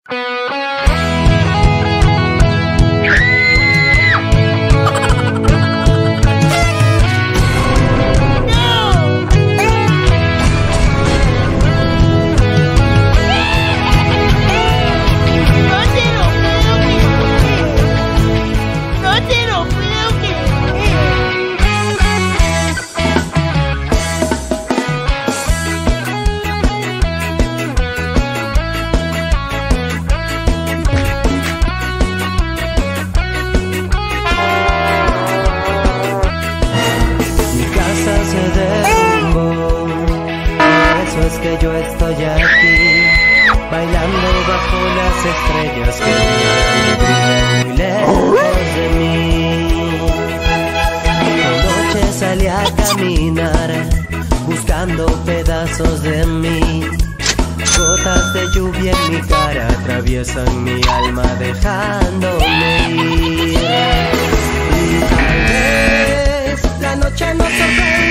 Es que yo estoy aquí, bailando bajo las estrellas que brillan muy lejos de mí. Anoche salí a caminar, buscando pedazos de mí. Gotas de lluvia en mi cara atraviesan mi alma dejándome ir. Y tal vez la noche nos sorprende.